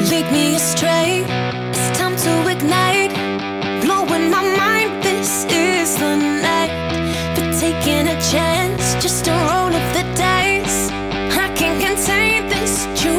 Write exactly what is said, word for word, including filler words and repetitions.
lead me astray. It's time to ignite, blowing my mind. This is the night for taking a chance, just a roll of the dice. I can't contain this truth.